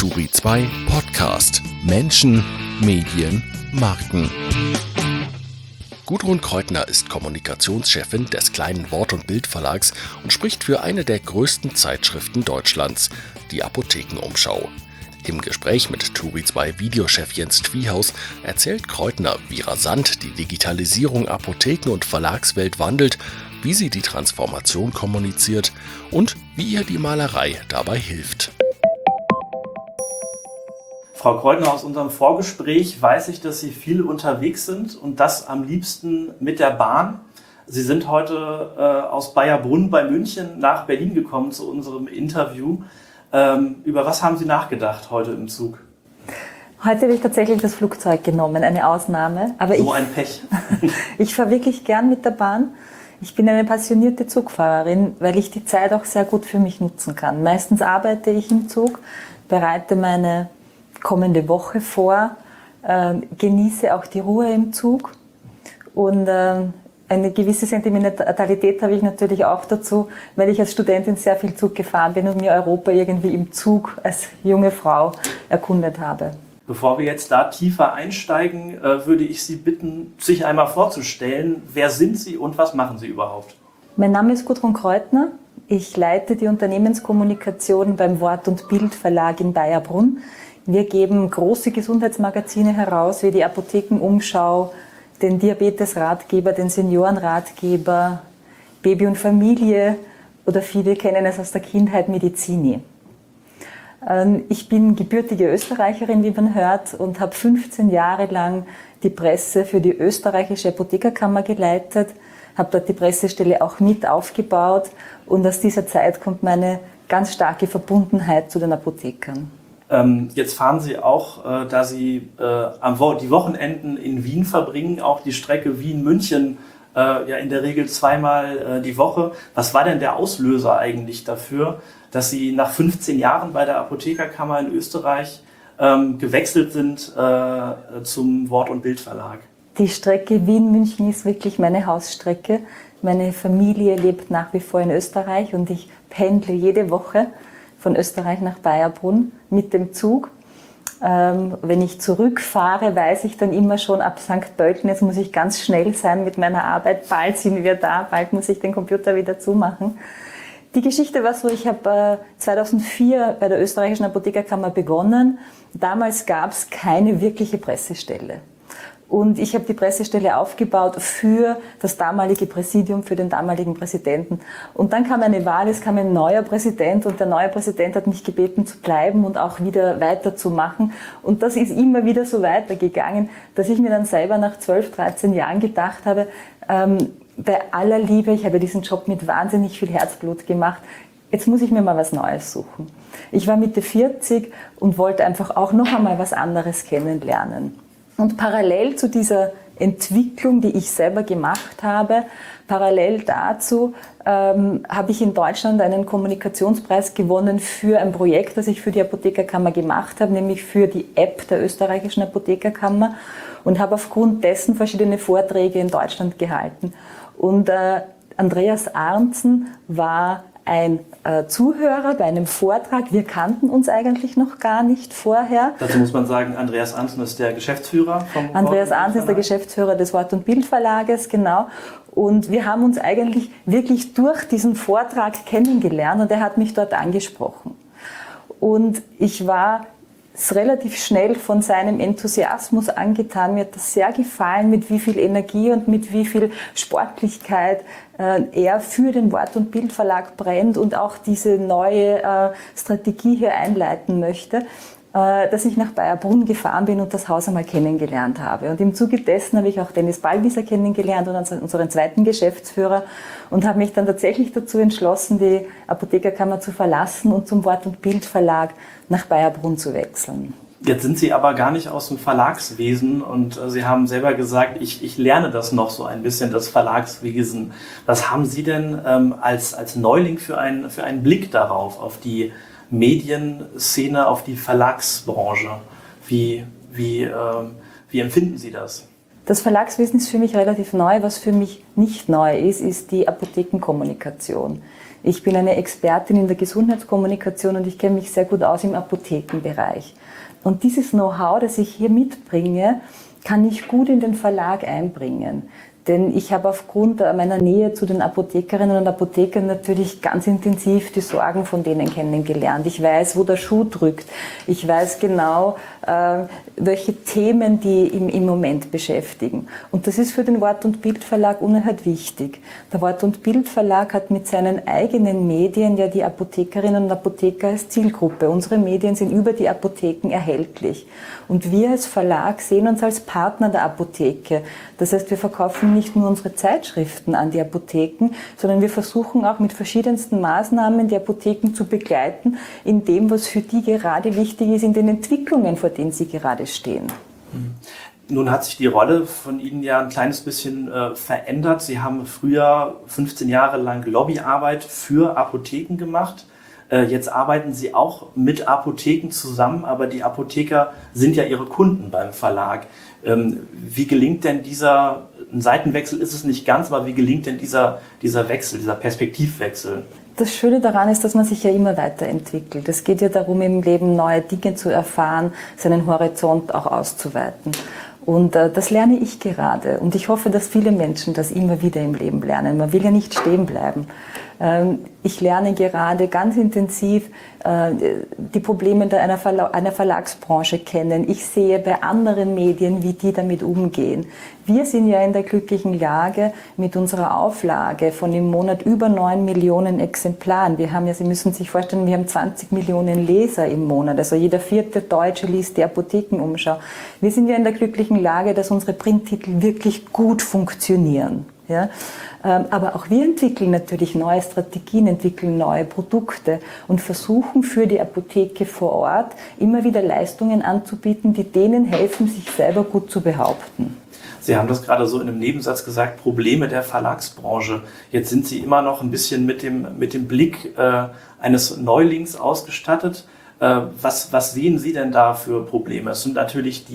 Turi 2 Podcast Menschen, Medien, Marken. Gudrun Kreutner ist Kommunikationschefin des kleinen Wort- und Bildverlags und spricht für eine der größten Zeitschriften Deutschlands, die Apothekenumschau. Im Gespräch mit Turi 2 Videochef Jens Twiehaus erzählt Kreutner, wie rasant die Digitalisierung Apotheken- und Verlagswelt wandelt, wie sie die Transformation kommuniziert und wie ihr die Malerei dabei hilft. Frau Kreutner, aus unserem Vorgespräch weiß ich, dass Sie viel unterwegs sind und das am liebsten mit der Bahn. Sie sind heute aus Bayerbrunn bei München nach Berlin gekommen zu unserem Interview. Über was haben Sie nachgedacht heute im Zug? Heute habe ich tatsächlich das Flugzeug genommen, eine Ausnahme. Aber so ein Pech. Ich fahre wirklich gern mit der Bahn. Ich bin eine passionierte Zugfahrerin, weil ich die Zeit auch sehr gut für mich nutzen kann. Meistens arbeite ich im Zug, bereite meine kommende Woche vor, genieße auch die Ruhe im Zug und eine gewisse Sentimentalität habe ich natürlich auch dazu, weil ich als Studentin sehr viel Zug gefahren bin und mir Europa irgendwie im Zug als junge Frau erkundet habe. Bevor wir jetzt da tiefer einsteigen, würde ich Sie bitten, sich einmal vorzustellen. Wer sind Sie und was machen Sie überhaupt? Mein Name ist Gudrun Kreutner. Ich leite die Unternehmenskommunikation beim Wort- und Bildverlag in Bayerbrunn. Wir geben große Gesundheitsmagazine heraus, wie die Apothekenumschau, den Diabetesratgeber, den Seniorenratgeber, Baby und Familie oder viele kennen es aus der Kindheit Medizini. Ich bin gebürtige Österreicherin, wie man hört, und habe 15 Jahre lang die Presse für die österreichische Apothekerkammer geleitet, habe dort die Pressestelle auch mit aufgebaut und aus dieser Zeit kommt meine ganz starke Verbundenheit zu den Apothekern. Jetzt fahren Sie auch, da Sie die Wochenenden in Wien verbringen, auch die Strecke Wien-München in der Regel zweimal die Woche. Was war denn der Auslöser eigentlich dafür, dass Sie nach 15 Jahren bei der Apothekerkammer in Österreich gewechselt sind zum Wort- und Bildverlag? Die Strecke Wien-München ist wirklich meine Hausstrecke. Meine Familie lebt nach wie vor in Österreich und ich pendle jede Woche von Österreich nach Bayerbrunn mit dem Zug. Wenn ich zurückfahre, weiß ich dann immer schon ab St. Pölten, jetzt muss ich ganz schnell sein mit meiner Arbeit, bald sind wir da, bald muss ich den Computer wieder zumachen. Die Geschichte war so, ich habe 2004 bei der österreichischen Apothekerkammer begonnen. Damals gab es keine wirkliche Pressestelle. Und ich habe die Pressestelle aufgebaut für das damalige Präsidium, für den damaligen Präsidenten. Und dann kam eine Wahl, es kam ein neuer Präsident und der neue Präsident hat mich gebeten zu bleiben und auch wieder weiterzumachen. Und das ist immer wieder so weitergegangen, dass ich mir dann selber nach 12, 13 Jahren gedacht habe, bei aller Liebe, ich habe diesen Job mit wahnsinnig viel Herzblut gemacht, jetzt muss ich mir mal was Neues suchen. Ich war Mitte 40 und wollte einfach auch noch einmal was anderes kennenlernen. Und parallel zu dieser Entwicklung, die ich selber gemacht habe, parallel dazu habe ich in Deutschland einen Kommunikationspreis gewonnen für ein Projekt, das ich für die Apothekerkammer gemacht habe, nämlich für die App der österreichischen Apothekerkammer und habe aufgrund dessen verschiedene Vorträge in Deutschland gehalten. Und Andreas Arntzen war ein Zuhörer bei einem Vortrag. Wir kannten uns eigentlich noch gar nicht vorher. Dazu muss man sagen, Andreas Arntzen ist der Geschäftsführer vom Andreas Arntzen ist der Geschäftsführer des Wort- und Bildverlages, genau. Und wir haben uns eigentlich wirklich durch diesen Vortrag kennengelernt und er hat mich dort angesprochen. Und ich war relativ schnell von seinem Enthusiasmus angetan. Mir hat das sehr gefallen, mit wie viel Energie und mit wie viel Sportlichkeit er für den Wort- und Bildverlag brennt und auch diese neue Strategie hier einleiten möchte, dass ich nach Bayerbrunn gefahren bin und das Haus einmal kennengelernt habe. Und im Zuge dessen habe ich auch Dennis Ballwieser kennengelernt und unseren zweiten Geschäftsführer und habe mich dann tatsächlich dazu entschlossen, die Apothekerkammer zu verlassen und zum Wort- und Bildverlag nach Bayerbrunn zu wechseln. Jetzt sind Sie aber gar nicht aus dem Verlagswesen und Sie haben selber gesagt, ich lerne das noch so ein bisschen, das Verlagswesen. Was haben Sie denn als Neuling für einen Blick darauf, auf die Medienszene, auf die Verlagsbranche? Wie empfinden Sie das? Das Verlagswesen ist für mich relativ neu. Was für mich nicht neu ist, ist die Apothekenkommunikation. Ich bin eine Expertin in der Gesundheitskommunikation und ich kenne mich sehr gut aus im Apothekenbereich. Und dieses Know-how, das ich hier mitbringe, kann ich gut in den Verlag einbringen. Denn ich habe aufgrund meiner Nähe zu den Apothekerinnen und Apothekern natürlich ganz intensiv die Sorgen von denen kennengelernt. Ich weiß, wo der Schuh drückt. Ich weiß genau, welche Themen die im Moment beschäftigen. Und das ist für den Wort- und Bildverlag unerhört wichtig. Der Wort- und Bildverlag hat mit seinen eigenen Medien ja die Apothekerinnen und Apotheker als Zielgruppe. Unsere Medien sind über die Apotheken erhältlich. Und wir als Verlag sehen uns als Partner der Apotheke. Das heißt, wir verkaufen nicht nur unsere Zeitschriften an die Apotheken, sondern wir versuchen auch mit verschiedensten Maßnahmen die Apotheken zu begleiten, in dem, was für die gerade wichtig ist, in den Entwicklungen, vor denen sie gerade stehen. Nun hat sich die Rolle von Ihnen ja ein kleines bisschen verändert. Sie haben früher 15 Jahre lang Lobbyarbeit für Apotheken gemacht. Jetzt arbeiten Sie auch mit Apotheken zusammen, aber die Apotheker sind ja Ihre Kunden beim Verlag. Wie gelingt denn ein Seitenwechsel ist es nicht ganz, aber wie gelingt denn dieser Wechsel, dieser Perspektivwechsel? Das Schöne daran ist, dass man sich ja immer weiterentwickelt. Es geht ja darum, im Leben neue Dinge zu erfahren, seinen Horizont auch auszuweiten. Und das lerne ich gerade. Und ich hoffe, dass viele Menschen das immer wieder im Leben lernen. Man will ja nicht stehen bleiben. Ich lerne gerade ganz intensiv die Probleme einer Verlagsbranche kennen. Ich sehe bei anderen Medien, wie die damit umgehen. Wir sind ja in der glücklichen Lage mit unserer Auflage von im Monat über 9 Millionen Exemplaren. Sie müssen sich vorstellen, wir haben 20 Millionen Leser im Monat. Also jeder 4. Deutsche liest die Apothekenumschau. Wir sind ja in der glücklichen Lage, dass unsere Printtitel wirklich gut funktionieren. Ja? Aber auch wir entwickeln natürlich neue Strategien, entwickeln neue Produkte und versuchen für die Apotheke vor Ort immer wieder Leistungen anzubieten, die denen helfen, sich selber gut zu behaupten. Sie haben das gerade so in einem Nebensatz gesagt, Probleme der Verlagsbranche. Jetzt sind Sie immer noch ein bisschen mit dem Blick eines Neulings ausgestattet. Was sehen Sie denn da für Probleme? Es sind natürlich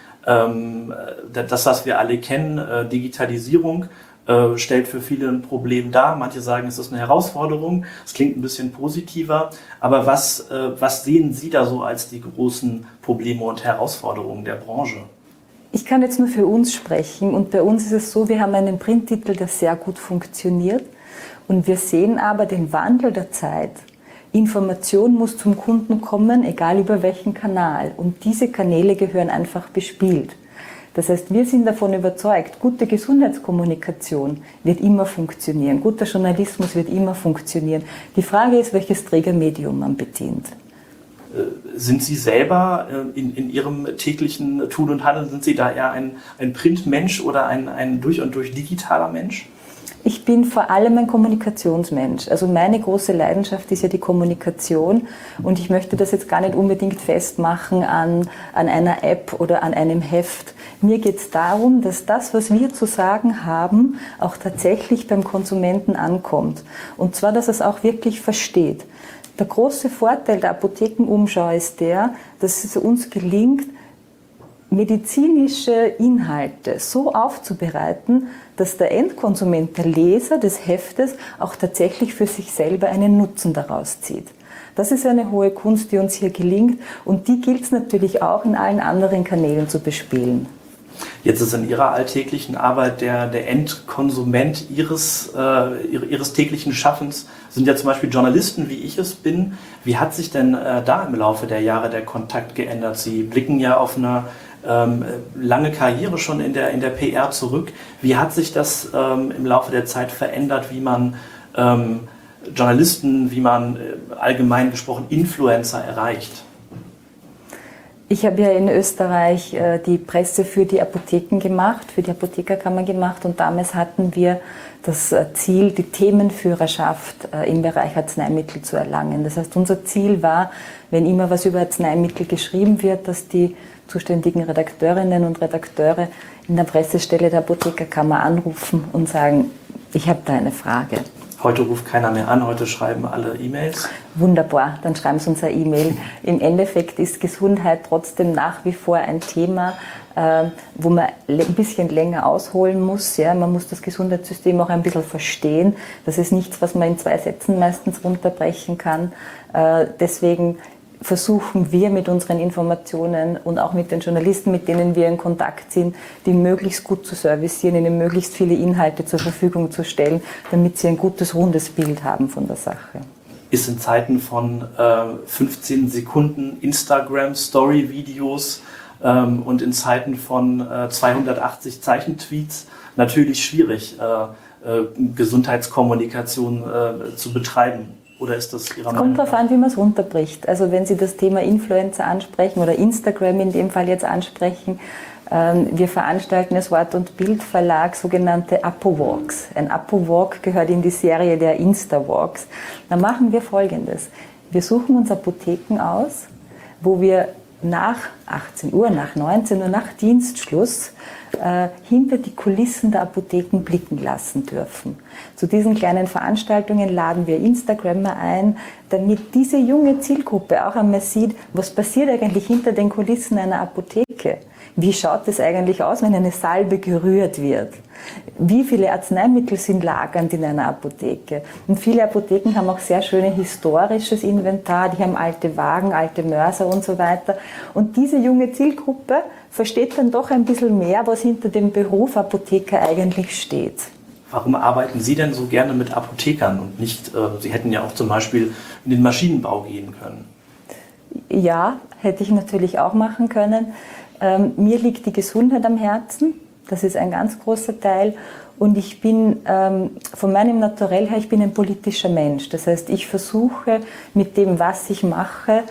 das, was wir alle kennen, Digitalisierung, stellt für viele ein Problem dar. Manche sagen, es ist eine Herausforderung. Es klingt ein bisschen positiver. Aber was sehen Sie da so als die großen Probleme und Herausforderungen der Branche? Ich kann jetzt nur für uns sprechen. Und bei uns ist es so, wir haben einen Printtitel, der sehr gut funktioniert. Und wir sehen aber den Wandel der Zeit. Information muss zum Kunden kommen, egal über welchen Kanal. Und diese Kanäle gehören einfach bespielt. Das heißt, wir sind davon überzeugt, gute Gesundheitskommunikation wird immer funktionieren, guter Journalismus wird immer funktionieren. Die Frage ist, welches Trägermedium man bedient. Sind Sie selber in Ihrem täglichen Tun und Handeln, sind Sie da eher ein Printmensch oder ein durch und durch digitaler Mensch? Ich bin vor allem ein Kommunikationsmensch. Also meine große Leidenschaft ist ja die Kommunikation und ich möchte das jetzt gar nicht unbedingt festmachen an einer App oder an einem Heft. Mir geht es darum, dass das, was wir zu sagen haben, auch tatsächlich beim Konsumenten ankommt. Und zwar, dass er es auch wirklich versteht. Der große Vorteil der Apothekenumschau ist der, dass es uns gelingt, medizinische Inhalte so aufzubereiten, dass der Endkonsument, der Leser des Heftes, auch tatsächlich für sich selber einen Nutzen daraus zieht. Das ist eine hohe Kunst, die uns hier gelingt und die gilt es natürlich auch in allen anderen Kanälen zu bespielen. Jetzt ist in Ihrer alltäglichen Arbeit der Endkonsument Ihres täglichen Schaffens, sind ja zum Beispiel Journalisten, wie ich es bin. Wie hat sich denn da im Laufe der Jahre der Kontakt geändert? Sie blicken ja auf eine lange Karriere schon in der PR zurück. Wie hat sich das im Laufe der Zeit verändert, wie man Journalisten, wie man allgemein gesprochen Influencer erreicht? Ich habe ja in Österreich die Presse für die Apotheken gemacht, für die Apothekerkammer gemacht und damals hatten wir das Ziel, die Themenführerschaft im Bereich Arzneimittel zu erlangen. Das heißt, unser Ziel war, wenn immer was über Arzneimittel geschrieben wird, dass die zuständigen Redakteurinnen und Redakteure in der Pressestelle der Apothekerkammer anrufen und sagen, ich habe da eine Frage. Heute ruft keiner mehr an, heute schreiben alle E-Mails. Wunderbar, dann schreiben Sie uns eine E-Mail. Im Endeffekt ist Gesundheit trotzdem nach wie vor ein Thema, wo man ein bisschen länger ausholen muss. Ja? Man muss das Gesundheitssystem auch ein bisschen verstehen. Das ist nichts, was man in 2 Sätzen meistens runterbrechen kann. Deswegen versuchen wir mit unseren Informationen und auch mit den Journalisten, mit denen wir in Kontakt sind, die möglichst gut zu servicieren, ihnen möglichst viele Inhalte zur Verfügung zu stellen, damit sie ein gutes, rundes Bild haben von der Sache. Ist in Zeiten von 15 Sekunden Instagram-Story-Videos und in Zeiten von 280 Zeichen-Tweets natürlich schwierig, Gesundheitskommunikation zu betreiben. Oder ist das Ihrer Meinung nach? Kommt darauf an, wie man es runterbricht. Also wenn Sie das Thema Influencer ansprechen oder Instagram in dem Fall jetzt ansprechen, wir veranstalten als Wort- und Bildverlag sogenannte Apo-Walks. Ein Apo-Walk gehört in die Serie der Insta-Walks. Da machen wir Folgendes. Wir suchen uns Apotheken aus, wo wir nach 18 Uhr, nach 19 Uhr, nach Dienstschluss hinter die Kulissen der Apotheken blicken lassen dürfen. Zu diesen kleinen Veranstaltungen laden wir Instagrammer ein, damit diese junge Zielgruppe auch einmal sieht, was passiert eigentlich hinter den Kulissen einer Apotheke. Wie schaut es eigentlich aus, wenn eine Salbe gerührt wird? Wie viele Arzneimittel sind lagernd in einer Apotheke? Und viele Apotheken haben auch sehr schönes historisches Inventar, die haben alte Wagen, alte Mörser und so weiter. Und diese junge Zielgruppe versteht dann doch ein bisschen mehr, was hinter dem Beruf Apotheker eigentlich steht. Warum arbeiten Sie denn so gerne mit Apothekern und nicht, Sie hätten ja auch zum Beispiel in den Maschinenbau gehen können? Ja, hätte ich natürlich auch machen können. Mir liegt die Gesundheit am Herzen, das ist ein ganz großer Teil. Und ich bin von meinem Naturell her, ich bin ein politischer Mensch. Das heißt, ich versuche mit dem, was ich mache,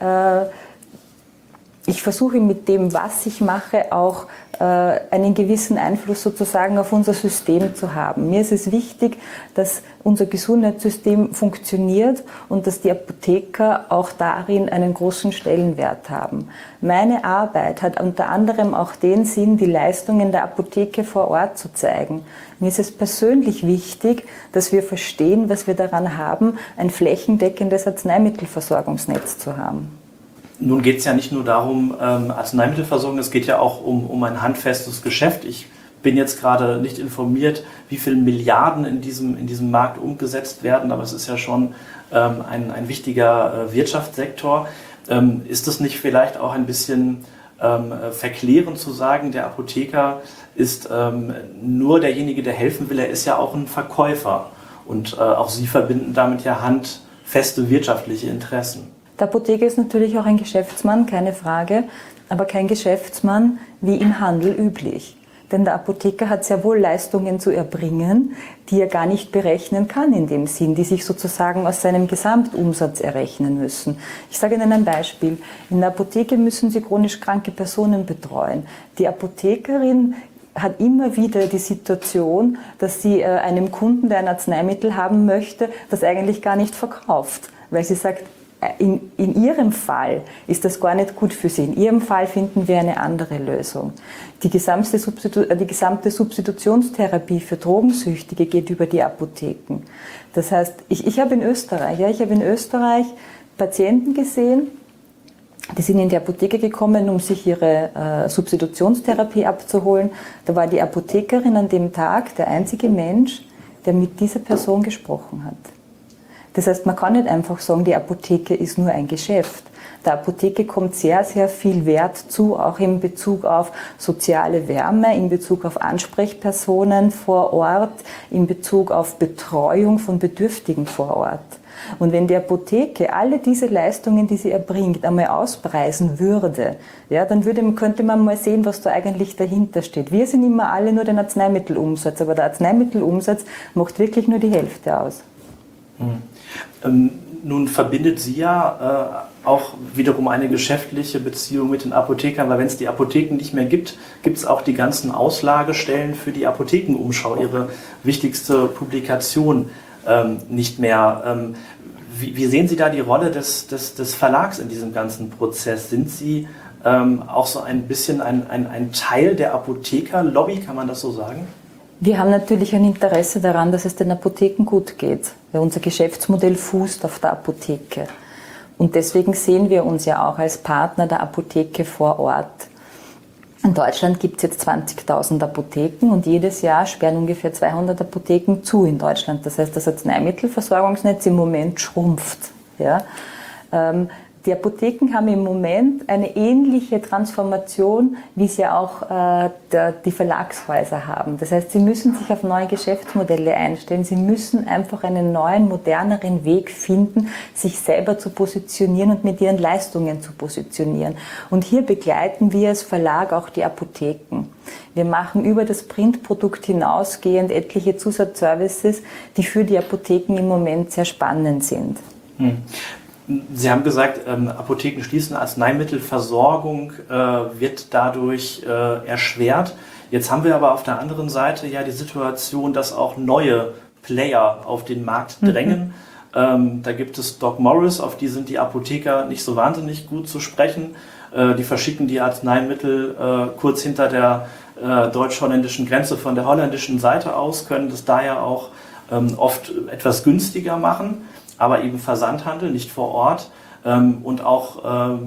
auch einen gewissen Einfluss sozusagen auf unser System zu haben. Mir ist es wichtig, dass unser Gesundheitssystem funktioniert und dass die Apotheker auch darin einen großen Stellenwert haben. Meine Arbeit hat unter anderem auch den Sinn, die Leistungen der Apotheke vor Ort zu zeigen. Mir ist es persönlich wichtig, dass wir verstehen, was wir daran haben, ein flächendeckendes Arzneimittelversorgungsnetz zu haben. Nun geht es ja nicht nur darum, Arzneimittelversorgung, es geht ja auch um ein handfestes Geschäft. Ich bin jetzt gerade nicht informiert, wie viele Milliarden in diesem Markt umgesetzt werden, aber es ist ja schon ein wichtiger Wirtschaftssektor. Ist es nicht vielleicht auch ein bisschen verklärend zu sagen, der Apotheker ist nur derjenige, der helfen will, er ist ja auch ein Verkäufer und auch Sie verbinden damit ja handfeste wirtschaftliche Interessen. Der Apotheker ist natürlich auch ein Geschäftsmann, keine Frage, aber kein Geschäftsmann wie im Handel üblich. Denn der Apotheker hat sehr wohl Leistungen zu erbringen, die er gar nicht berechnen kann in dem Sinn, die sich sozusagen aus seinem Gesamtumsatz errechnen müssen. Ich sage Ihnen ein Beispiel. In der Apotheke müssen Sie chronisch kranke Personen betreuen. Die Apothekerin hat immer wieder die Situation, dass sie einem Kunden, der ein Arzneimittel haben möchte, das eigentlich gar nicht verkauft, weil sie sagt, in Ihrem Fall ist das gar nicht gut für Sie. In Ihrem Fall finden wir eine andere Lösung. Die gesamte Substitutionstherapie für Drogensüchtige geht über die Apotheken. Das heißt, ich habe in Österreich Patienten gesehen, die sind in die Apotheke gekommen, um sich ihre Substitutionstherapie abzuholen. Da war die Apothekerin an dem Tag der einzige Mensch, der mit dieser Person gesprochen hat. Das heißt, man kann nicht einfach sagen, die Apotheke ist nur ein Geschäft. Der Apotheke kommt sehr, sehr viel Wert zu, auch in Bezug auf soziale Wärme, in Bezug auf Ansprechpersonen vor Ort, in Bezug auf Betreuung von Bedürftigen vor Ort. Und wenn die Apotheke alle diese Leistungen, die sie erbringt, einmal auspreisen würde, ja, dann könnte man mal sehen, was da eigentlich dahinter steht. Wir sind immer alle nur den Arzneimittelumsatz, aber der Arzneimittelumsatz macht wirklich nur die Hälfte aus. Nun verbindet Sie ja auch wiederum eine geschäftliche Beziehung mit den Apothekern, weil wenn es die Apotheken nicht mehr gibt, gibt es auch die ganzen Auslagestellen für die Apothekenumschau, Ihre wichtigste Publikation, nicht mehr. Wie sehen Sie da die Rolle des Verlags in diesem ganzen Prozess? Sind Sie auch so ein bisschen ein Teil der Apothekerlobby, kann man das so sagen? Wir haben natürlich ein Interesse daran, dass es den Apotheken gut geht, weil unser Geschäftsmodell fußt auf der Apotheke. Und deswegen sehen wir uns ja auch als Partner der Apotheke vor Ort. In Deutschland gibt es jetzt 20.000 Apotheken und jedes Jahr sperren ungefähr 200 Apotheken zu in Deutschland. Das heißt, das Arzneimittelversorgungsnetz im Moment schrumpft. Ja? Die Apotheken haben im Moment eine ähnliche Transformation, wie es ja auch die Verlagshäuser haben. Das heißt, sie müssen sich auf neue Geschäftsmodelle einstellen. Sie müssen einfach einen neuen, moderneren Weg finden, sich selber zu positionieren und mit ihren Leistungen zu positionieren. Und hier begleiten wir als Verlag auch die Apotheken. Wir machen über das Printprodukt hinausgehend etliche Zusatzservices, die für die Apotheken im Moment sehr spannend sind. Sie haben gesagt, Apotheken schließen, Arzneimittelversorgung wird dadurch erschwert. Jetzt haben wir aber auf der anderen Seite ja die Situation, dass auch neue Player auf den Markt drängen. Da gibt es Doc Morris, auf die sind die Apotheker nicht so wahnsinnig gut zu sprechen. Die verschicken die Arzneimittel kurz hinter der deutsch-holländischen Grenze von der holländischen Seite aus, können das daher auch oft etwas günstiger machen, aber eben Versandhandel, nicht vor Ort. Und auch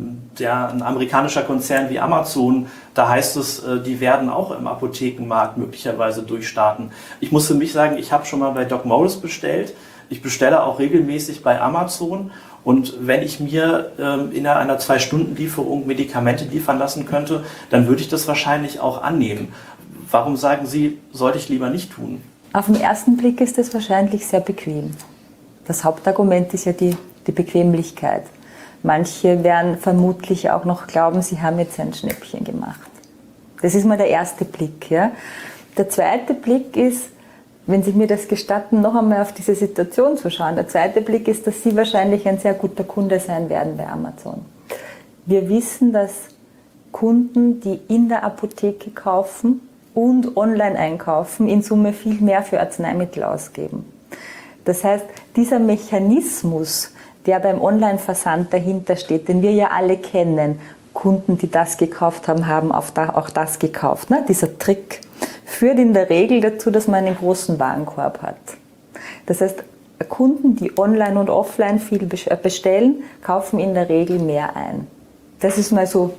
ein amerikanischer Konzern wie Amazon, da heißt es, die werden auch im Apothekenmarkt möglicherweise durchstarten. Ich muss für mich sagen, ich habe schon mal bei Doc Morris bestellt. Ich bestelle auch regelmäßig bei Amazon. Und wenn ich mir innerhalb einer 2-Stunden-Lieferung Medikamente liefern lassen könnte, dann würde ich das wahrscheinlich auch annehmen. Warum sagen Sie, sollte ich lieber nicht tun? Auf den ersten Blick ist es wahrscheinlich sehr bequem. Das Hauptargument ist ja die Bequemlichkeit. Manche werden vermutlich auch noch glauben, sie haben jetzt ein Schnäppchen gemacht. Das ist mal der erste Blick. Ja. Der zweite Blick ist, wenn Sie mir das gestatten, noch einmal auf diese Situation zu schauen. Der zweite Blick ist, dass Sie wahrscheinlich ein sehr guter Kunde sein werden bei Amazon. Wir wissen, dass Kunden, die in der Apotheke kaufen und online einkaufen, in Summe viel mehr für Arzneimittel ausgeben. Das heißt, dieser Mechanismus, der beim Online-Versand dahinter steht, den wir ja alle kennen, Kunden, die das gekauft haben, haben auch das gekauft. Ne? Dieser Trick führt in der Regel dazu, dass man einen großen Warenkorb hat. Das heißt, Kunden, die online und offline viel bestellen, kaufen in der Regel mehr ein. Das ist mal so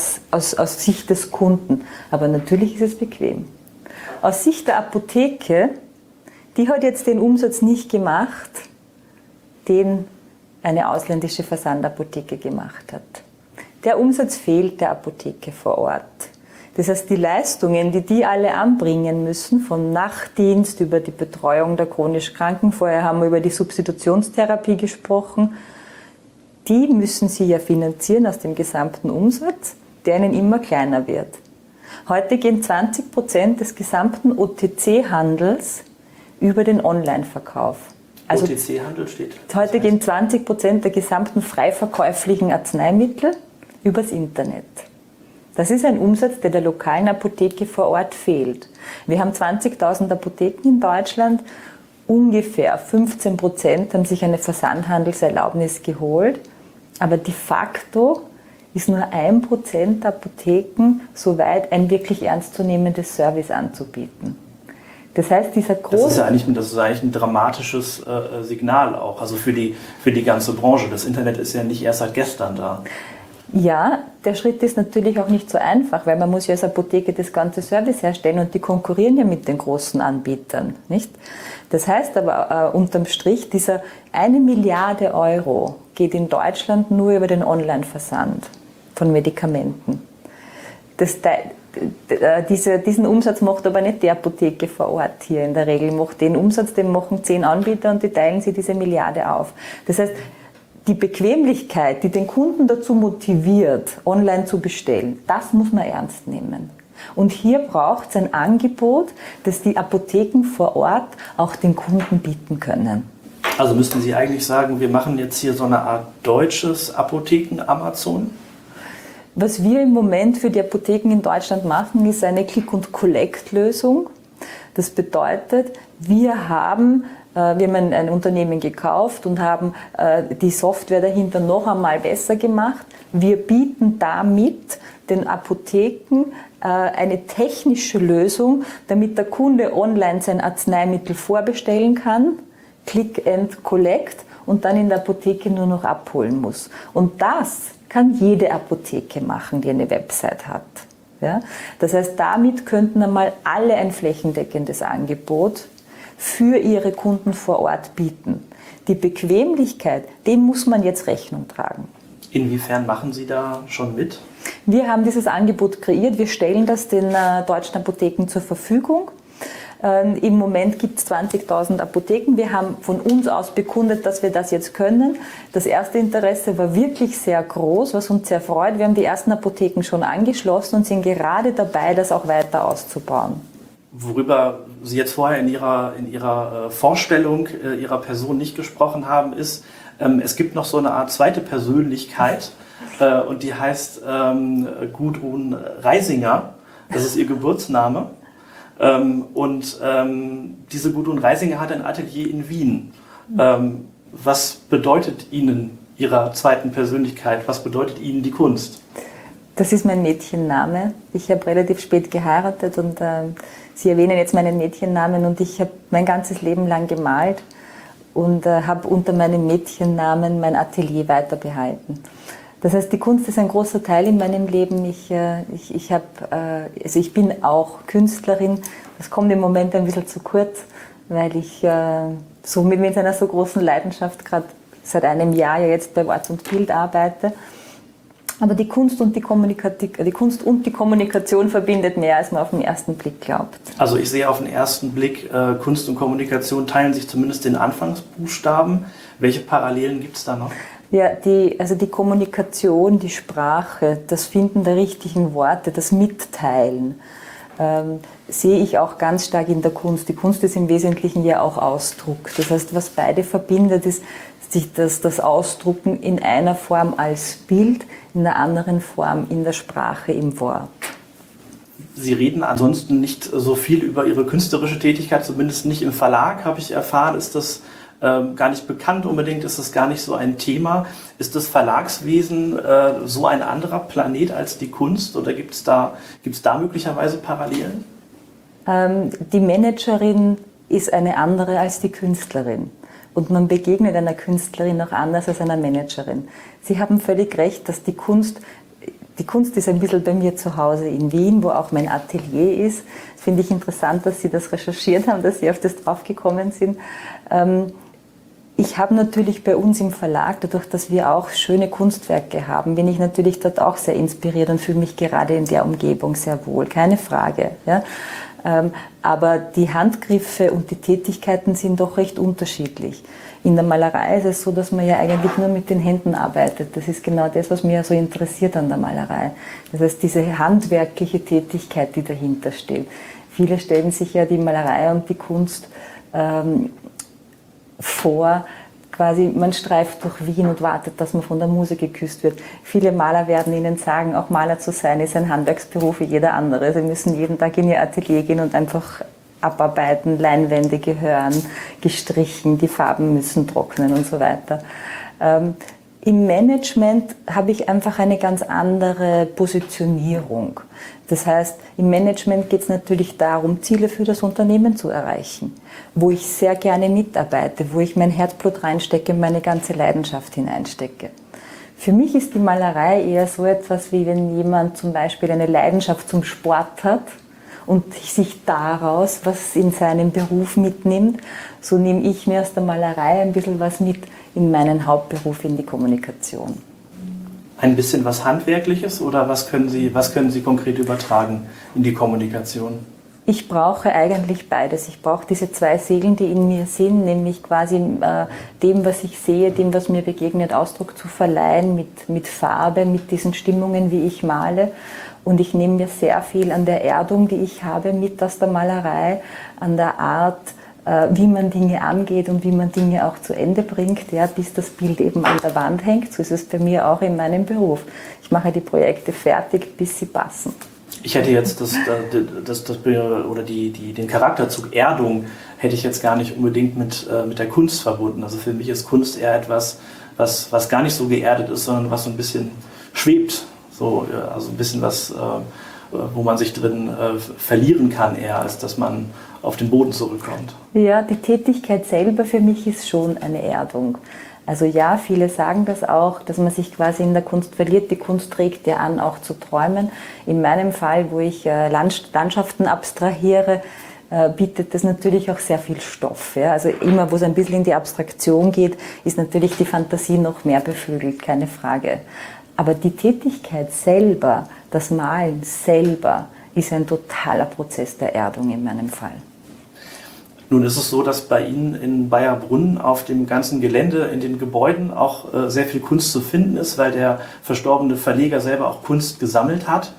aus Sicht des Kunden. Aber natürlich ist es bequem. Aus Sicht der Apotheke, die hat jetzt den Umsatz nicht gemacht, den eine ausländische Versandapotheke gemacht hat. Der Umsatz fehlt der Apotheke vor Ort. Das heißt, die Leistungen, die alle anbringen müssen, vom Nachtdienst über die Betreuung der chronisch Kranken, vorher haben wir über die Substitutionstherapie gesprochen, die müssen sie ja finanzieren aus dem gesamten Umsatz, der ihnen immer kleiner wird. Heute gehen 20% des gesamten OTC-Handels über den Online-Verkauf. Also OTC-Handel steht? Heute gehen 20% der gesamten frei verkäuflichen Arzneimittel übers Internet. Das ist ein Umsatz, der lokalen Apotheke vor Ort fehlt. Wir haben 20.000 Apotheken in Deutschland. Ungefähr 15% haben sich eine Versandhandelserlaubnis geholt. Aber de facto ist nur 1% der Apotheken so weit, ein wirklich ernstzunehmendes Service anzubieten. Das heißt, das ist eigentlich ein dramatisches Signal auch, also für die ganze Branche. Das Internet ist ja nicht erst seit gestern da. Ja, der Schritt ist natürlich auch nicht so einfach, weil man muss ja als Apotheke das ganze Service herstellen und die konkurrieren ja mit den großen Anbietern, nicht? Das heißt aber unterm Strich, dieser 1 Milliarde Euro geht in Deutschland nur über den Online-Versand von Medikamenten. Diesen Umsatz macht aber nicht die Apotheke vor Ort hier in der Regel. Den Umsatz, den machen 10 Anbieter und die teilen sie diese Milliarde auf. Das heißt, die Bequemlichkeit, die den Kunden dazu motiviert, online zu bestellen, das muss man ernst nehmen. Und hier braucht es ein Angebot, das die Apotheken vor Ort auch den Kunden bieten können. Also müssten Sie eigentlich sagen, wir machen jetzt hier so eine Art deutsches Apotheken-Amazon? Was wir im Moment für die Apotheken in Deutschland machen, ist eine Click-and-Collect-Lösung. Das bedeutet, wir haben Wir haben ein Unternehmen gekauft und haben die Software dahinter noch einmal besser gemacht. Wir bieten damit den Apotheken eine technische Lösung, damit der Kunde online sein Arzneimittel vorbestellen kann, Click and Collect, und dann in der Apotheke nur noch abholen muss. Und das kann jede Apotheke machen, die eine Website hat. Ja? Das heißt, damit könnten einmal alle ein flächendeckendes Angebot für ihre Kunden vor Ort bieten. Die Bequemlichkeit, dem muss man jetzt Rechnung tragen. Inwiefern machen Sie da schon mit? Wir haben dieses Angebot kreiert. Wir stellen das den deutschen Apotheken zur Verfügung. Im Moment gibt es 20.000 Apotheken. Wir haben von uns aus bekundet, dass wir das jetzt können. Das erste Interesse war wirklich sehr groß, was uns sehr freut. Wir haben die ersten Apotheken schon angeschlossen und sind gerade dabei, das auch weiter auszubauen. Worüber Sie jetzt vorher in Ihrer Vorstellung Ihrer Person nicht gesprochen haben, ist, es gibt noch so eine Art zweite Persönlichkeit und die heißt Gudrun Reisinger. Das ist ihr Geburtsname. Diese Gudrun Reisinger hat ein Atelier in Wien. Was bedeutet Ihnen Ihrer zweiten Persönlichkeit? Was bedeutet Ihnen die Kunst? Das ist mein Mädchenname. Ich habe relativ spät geheiratet und Sie erwähnen jetzt meinen Mädchennamen, und ich habe mein ganzes Leben lang gemalt und habe unter meinem Mädchennamen mein Atelier weiter behalten. Das heißt, die Kunst ist ein großer Teil in meinem Leben. Ich bin auch Künstlerin. Das kommt im Moment ein bisschen zu kurz, weil ich so mit einer so großen Leidenschaft gerade seit einem Jahr ja jetzt bei Wort und Bild arbeite. Aber die Kunst und die Kommunikation verbindet mehr, als man auf den ersten Blick glaubt. Also ich sehe auf den ersten Blick, Kunst und Kommunikation teilen sich zumindest den Anfangsbuchstaben. Welche Parallelen gibt es da noch? Ja, die Kommunikation, die Sprache, das Finden der richtigen Worte, das Mitteilen, sehe ich auch ganz stark in der Kunst. Die Kunst ist im Wesentlichen ja auch Ausdruck. Das heißt, was beide verbindet, ist sich das Ausdrucken in einer Form als Bild, in einer anderen Form in der Sprache, im Wort. Sie reden ansonsten nicht so viel über Ihre künstlerische Tätigkeit, zumindest nicht im Verlag, habe ich erfahren. Ist das gar nicht bekannt unbedingt? Ist das gar nicht so ein Thema? Ist das Verlagswesen so ein anderer Planet als die Kunst, oder gibt's da möglicherweise Parallelen? Die Managerin ist eine andere als die Künstlerin. Und man begegnet einer Künstlerin auch anders als einer Managerin. Sie haben völlig recht, dass die Kunst ist ein bisschen bei mir zu Hause in Wien, wo auch mein Atelier ist. Das finde ich interessant, dass Sie das recherchiert haben, dass Sie auf das draufgekommen sind. Ich habe natürlich bei uns im Verlag, dadurch, dass wir auch schöne Kunstwerke haben, bin ich natürlich dort auch sehr inspiriert und fühle mich gerade in der Umgebung sehr wohl, keine Frage. Ja? Aber die Handgriffe und die Tätigkeiten sind doch recht unterschiedlich. In der Malerei ist es so, dass man ja eigentlich nur mit den Händen arbeitet. Das ist genau das, was mich so interessiert an der Malerei. Das heißt, diese handwerkliche Tätigkeit, die dahinter steht. Viele stellen sich ja die Malerei und die Kunst vor, quasi man streift durch Wien und wartet, dass man von der Muse geküsst wird. Viele Maler werden Ihnen sagen, auch Maler zu sein ist ein Handwerksberuf wie jeder andere. Sie müssen jeden Tag in Ihr Atelier gehen und einfach abarbeiten, Leinwände gehören gestrichen, die Farben müssen trocknen und so weiter. Im Management habe ich einfach eine ganz andere Positionierung. Das heißt, im Management geht es natürlich darum, Ziele für das Unternehmen zu erreichen, wo ich sehr gerne mitarbeite, wo ich mein Herzblut reinstecke und meine ganze Leidenschaft hineinstecke. Für mich ist die Malerei eher so etwas, wie wenn jemand zum Beispiel eine Leidenschaft zum Sport hat und sich daraus was in seinem Beruf mitnimmt. So nehme ich mir aus der Malerei ein bisschen was mit in meinen Hauptberuf, in die Kommunikation. Ein bisschen was Handwerkliches, oder was können Sie konkret übertragen in die Kommunikation? Ich brauche eigentlich beides. Ich brauche diese zwei Seelen, die in mir sind, nämlich quasi dem, was ich sehe, dem, was mir begegnet, Ausdruck zu verleihen, mit Farbe, mit diesen Stimmungen, wie ich male. Und ich nehme mir sehr viel an der Erdung, die ich habe, mit aus der Malerei, an der Art, wie man Dinge angeht und wie man Dinge auch zu Ende bringt, ja, bis das Bild eben an der Wand hängt. So ist es bei mir auch in meinem Beruf. Ich mache die Projekte fertig, bis sie passen. Ich hätte jetzt den Charakterzug Erdung hätte ich jetzt gar nicht unbedingt mit der Kunst verbunden. Also für mich ist Kunst eher etwas, was gar nicht so geerdet ist, sondern was so ein bisschen schwebt. So, also ein bisschen was, wo man sich drin verlieren kann, eher als dass man auf den Boden zurückkommt. Ja, die Tätigkeit selber für mich ist schon eine Erdung. Also ja, viele sagen das auch, dass man sich quasi in der Kunst verliert. Die Kunst trägt ja an, auch zu träumen. In meinem Fall, wo ich Landschaften abstrahiere, bietet das natürlich auch sehr viel Stoff. Ja? Also immer, wo es ein bisschen in die Abstraktion geht, ist natürlich die Fantasie noch mehr beflügelt, keine Frage. Aber die Tätigkeit selber, das Malen selber, ist ein totaler Prozess der Erdung in meinem Fall. Nun ist es so, dass bei Ihnen in Bayerbrunn auf dem ganzen Gelände, in den Gebäuden auch sehr viel Kunst zu finden ist, weil der verstorbene Verleger selber auch Kunst gesammelt hat.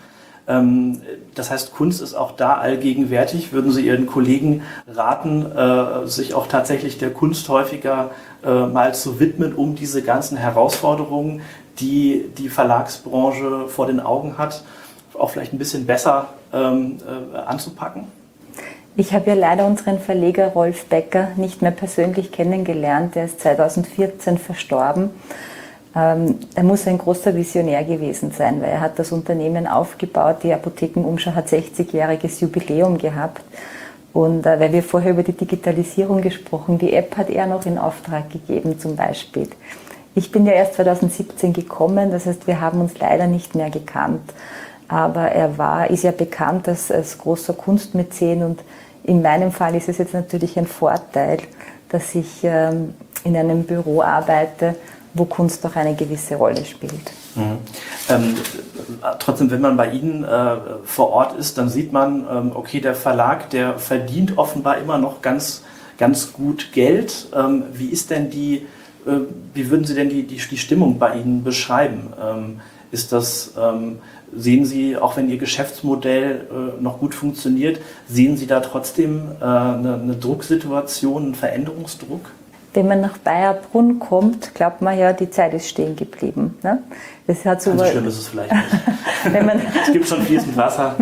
Das heißt, Kunst ist auch da allgegenwärtig. Würden Sie Ihren Kollegen raten, sich auch tatsächlich der Kunst häufiger mal zu widmen, um diese ganzen Herausforderungen, die die Verlagsbranche vor den Augen hat, auch vielleicht ein bisschen besser anzupacken? Ich habe ja leider unseren Verleger Rolf Becker nicht mehr persönlich kennengelernt. Er ist 2014 verstorben. Er muss ein großer Visionär gewesen sein, weil er hat das Unternehmen aufgebaut. Die Apothekenumschau hat 60-jähriges Jubiläum gehabt. Und weil wir vorher über die Digitalisierung gesprochen, die App hat er noch in Auftrag gegeben zum Beispiel. Ich bin ja erst 2017 gekommen, das heißt, wir haben uns leider nicht mehr gekannt. Aber er ist ja bekannt als großer Kunstmäzen und in meinem Fall ist es jetzt natürlich ein Vorteil, dass ich in einem Büro arbeite, wo Kunst auch eine gewisse Rolle spielt. Mhm. Trotzdem, wenn man bei Ihnen vor Ort ist, dann sieht man, okay, der Verlag, der verdient offenbar immer noch ganz, ganz gut Geld. Wie würden Sie denn die Stimmung bei Ihnen beschreiben? Sehen Sie, auch wenn Ihr Geschäftsmodell noch gut funktioniert, sehen Sie da trotzdem eine Drucksituation, einen Veränderungsdruck? Wenn man nach Bayerbrunn kommt, glaubt man ja, die Zeit ist stehen geblieben. Ne? Das hat so schlimm ist es vielleicht nicht. Es gibt schon fließend Wasser.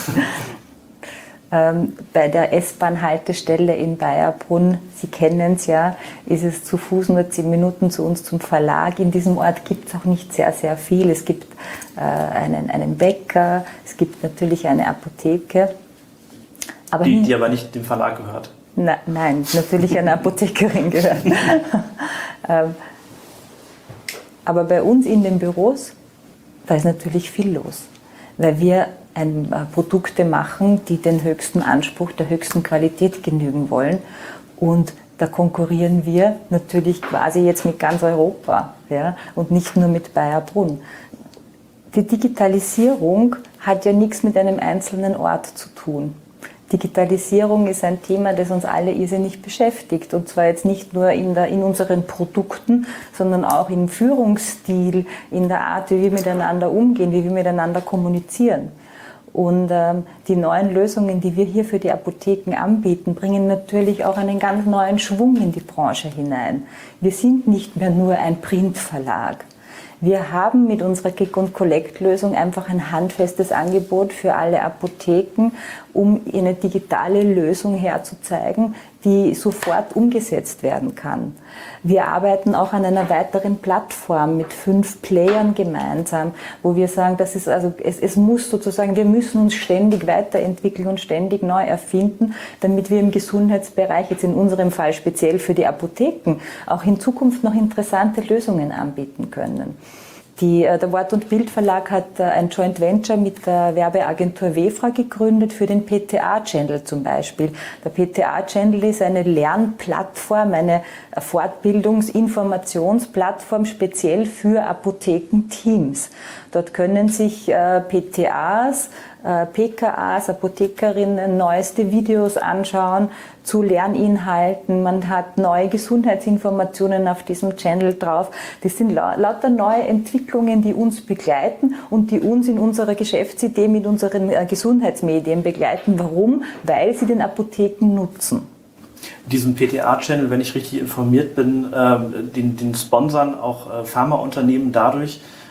Bei der S-Bahn-Haltestelle in Bayerbrunn, Sie kennen es ja, ist es zu Fuß nur 10 Minuten zu uns zum Verlag. In diesem Ort gibt es auch nicht sehr, sehr viel. Es gibt einen Bäcker, es gibt natürlich eine Apotheke. Aber die aber nicht dem Verlag gehört. Nein, natürlich eine Apothekerin gehört. Aber bei uns in den Büros, da ist natürlich viel los, weil wir Produkte machen, die den höchsten Anspruch, der höchsten Qualität genügen wollen. Und da konkurrieren wir natürlich quasi jetzt mit ganz Europa, ja, und nicht nur mit Bayerbrunn. Die Digitalisierung hat ja nichts mit einem einzelnen Ort zu tun. Digitalisierung ist ein Thema, das uns alle irrsinnig beschäftigt. Und zwar jetzt nicht nur in unseren Produkten, sondern auch im Führungsstil, in der Art, wie wir miteinander umgehen, wie wir miteinander kommunizieren. Und die neuen Lösungen, die wir hier für die Apotheken anbieten, bringen natürlich auch einen ganz neuen Schwung in die Branche hinein. Wir sind nicht mehr nur ein Printverlag. Wir haben mit unserer Click-and-Collect-Lösung einfach ein handfestes Angebot für alle Apotheken, um eine digitale Lösung herzuzeigen, die sofort umgesetzt werden kann. Wir arbeiten auch an einer weiteren Plattform mit 5 Playern gemeinsam, wo wir sagen, es muss sozusagen, wir müssen uns ständig weiterentwickeln und ständig neu erfinden, damit wir im Gesundheitsbereich, jetzt in unserem Fall speziell für die Apotheken, auch in Zukunft noch interessante Lösungen anbieten können. Der Wort- und Bildverlag hat ein Joint Venture mit der Werbeagentur WEFRA gegründet für den PTA-Channel zum Beispiel. Der PTA-Channel ist eine Lernplattform, eine Fortbildungs-Informationsplattform speziell für Apothekenteams. Dort können sich PTAs, PKAs, Apothekerinnen neueste Videos anschauen zu Lerninhalten. Man hat neue Gesundheitsinformationen auf diesem Channel drauf. Das sind lauter neue Entwicklungen, die uns begleiten und die uns in unserer Geschäftsidee mit unseren Gesundheitsmedien begleiten. Warum? Weil sie den Apotheken nutzen. Diesen PTA-Channel, wenn ich richtig informiert bin, den sponsern auch Pharmaunternehmen dadurch,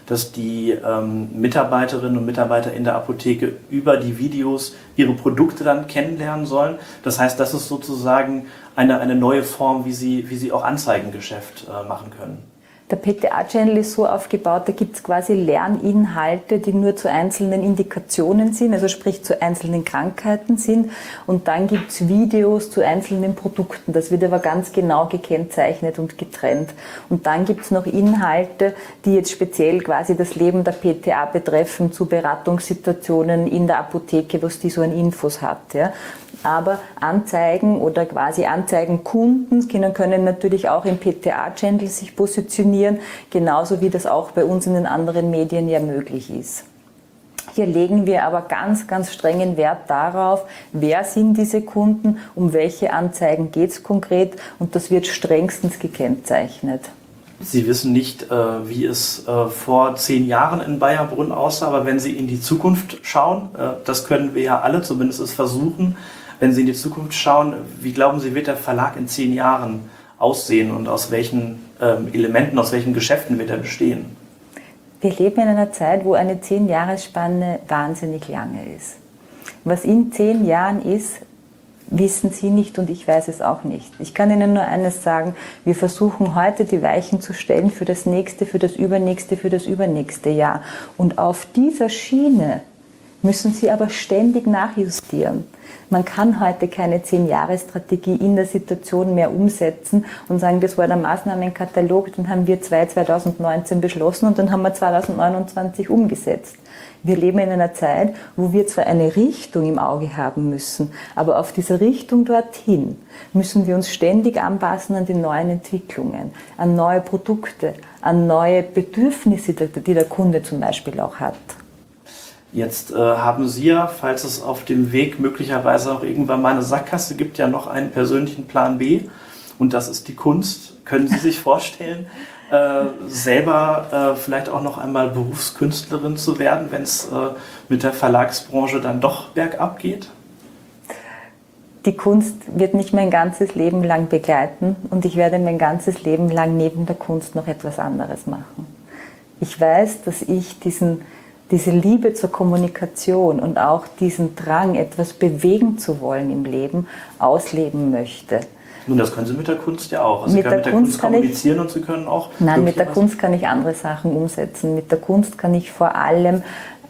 dass die Mitarbeiterinnen und Mitarbeiter in der Apotheke über die Videos ihre Produkte dann kennenlernen sollen. Das heißt, das ist sozusagen eine neue Form, wie Sie auch Anzeigengeschäft machen können. Der PTA-Channel ist so aufgebaut, da gibt es quasi Lerninhalte, die nur zu einzelnen Indikationen sind, also sprich zu einzelnen Krankheiten sind. Und dann gibt es Videos zu einzelnen Produkten. Das wird aber ganz genau gekennzeichnet und getrennt. Und dann gibt es noch Inhalte, die jetzt speziell quasi das Leben der PTA betreffen, zu Beratungssituationen in der Apotheke, was die so an Infos hat. Ja. Aber Anzeigen oder quasi Anzeigenkunden können natürlich auch im PTA-Channel sich positionieren, genauso wie das auch bei uns in den anderen Medien ja möglich ist. Hier legen wir aber ganz, ganz strengen Wert darauf, wer sind diese Kunden, um welche Anzeigen geht es konkret, und das wird strengstens gekennzeichnet. Sie wissen nicht, wie es vor 10 Jahren in Bayerbrunn aussah, aber wenn Sie in die Zukunft schauen, das können wir ja alle zumindest versuchen, wenn Sie in die Zukunft schauen, wie glauben Sie, wird der Verlag in 10 Jahren aussehen und aus welchen Elementen, aus welchen Geschäften wird er bestehen? Wir leben in einer Zeit, wo eine 10-Jahresspanne wahnsinnig lange ist. Was in 10 Jahren ist, wissen Sie nicht und ich weiß es auch nicht. Ich kann Ihnen nur eines sagen, wir versuchen heute die Weichen zu stellen für das nächste, für das übernächste Jahr. Und auf dieser Schiene müssen Sie aber ständig nachjustieren. Man kann heute keine 10-Jahres-Strategie in der Situation mehr umsetzen und sagen, das war der Maßnahmenkatalog, den haben wir 2019 beschlossen und dann haben wir 2029 umgesetzt. Wir leben in einer Zeit, wo wir zwar eine Richtung im Auge haben müssen, aber auf dieser Richtung dorthin müssen wir uns ständig anpassen an die neuen Entwicklungen, an neue Produkte, an neue Bedürfnisse, die der Kunde zum Beispiel auch hat. Jetzt haben Sie ja, falls es auf dem Weg möglicherweise auch irgendwann mal eine Sackgasse gibt, ja noch einen persönlichen Plan B und das ist die Kunst. Können Sie sich vorstellen, selber vielleicht auch noch einmal Berufskünstlerin zu werden, wenn es mit der Verlagsbranche dann doch bergab geht? Die Kunst wird mich mein ganzes Leben lang begleiten und ich werde mein ganzes Leben lang neben der Kunst noch etwas anderes machen. Ich weiß, dass ich diese Liebe zur Kommunikation und auch diesen Drang, etwas bewegen zu wollen im Leben, ausleben möchte. Nun, das können Sie mit der Kunst ja auch. Also Sie können mit der Kunst kommunizieren und Sie können auch... Nein, mit der Kunst kann ich andere Sachen umsetzen. Mit der Kunst kann ich vor allem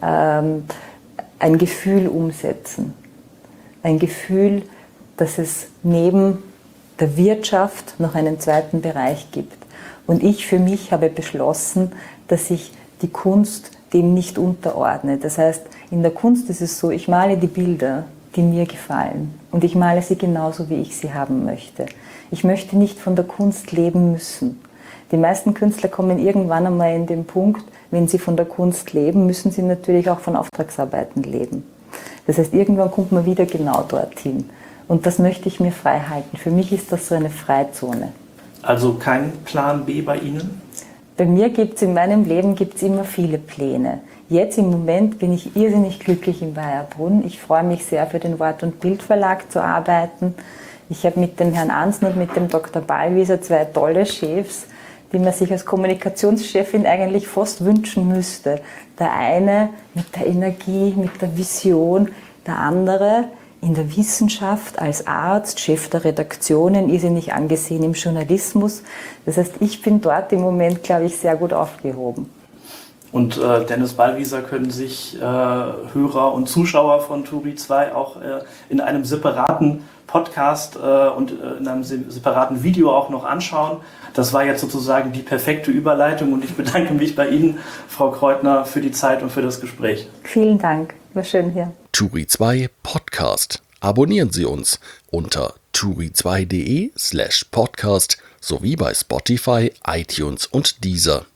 ein Gefühl umsetzen. Ein Gefühl, dass es neben der Wirtschaft noch einen zweiten Bereich gibt. Und ich für mich habe beschlossen, dass ich die Kunst dem nicht unterordne. Das heißt, in der Kunst ist es so, ich male die Bilder, die mir gefallen. Und ich male sie genauso, wie ich sie haben möchte. Ich möchte nicht von der Kunst leben müssen. Die meisten Künstler kommen irgendwann einmal in den Punkt, wenn sie von der Kunst leben, müssen sie natürlich auch von Auftragsarbeiten leben. Das heißt, irgendwann kommt man wieder genau dorthin. Und das möchte ich mir frei halten. Für mich ist das so eine Freizone. Also kein Plan B bei Ihnen? Bei mir in meinem Leben gibt es immer viele Pläne. Jetzt im Moment bin ich irrsinnig glücklich in Bayerbrunn. Ich freue mich sehr, für den Wort- und Bildverlag zu arbeiten. Ich habe mit dem Herrn Ansen und mit dem Dr. Ballwieser 2 tolle Chefs, die man sich als Kommunikationschefin eigentlich fast wünschen müsste. Der eine mit der Energie, mit der Vision, der andere in der Wissenschaft, als Arzt, Chef der Redaktionen, irrsinnig angesehen im Journalismus. Das heißt, ich bin dort im Moment, glaube ich, sehr gut aufgehoben. Und Dennis Ballwieser können sich Hörer und Zuschauer von Turi 2 auch in einem separaten Podcast und in einem separaten Video auch noch anschauen. Das war jetzt sozusagen die perfekte Überleitung und ich bedanke mich bei Ihnen, Frau Kreutner, für die Zeit und für das Gespräch. Vielen Dank, war schön hier. Turi 2 Podcast. Abonnieren Sie uns unter turi2.de/podcast sowie bei Spotify, iTunes und Deezer.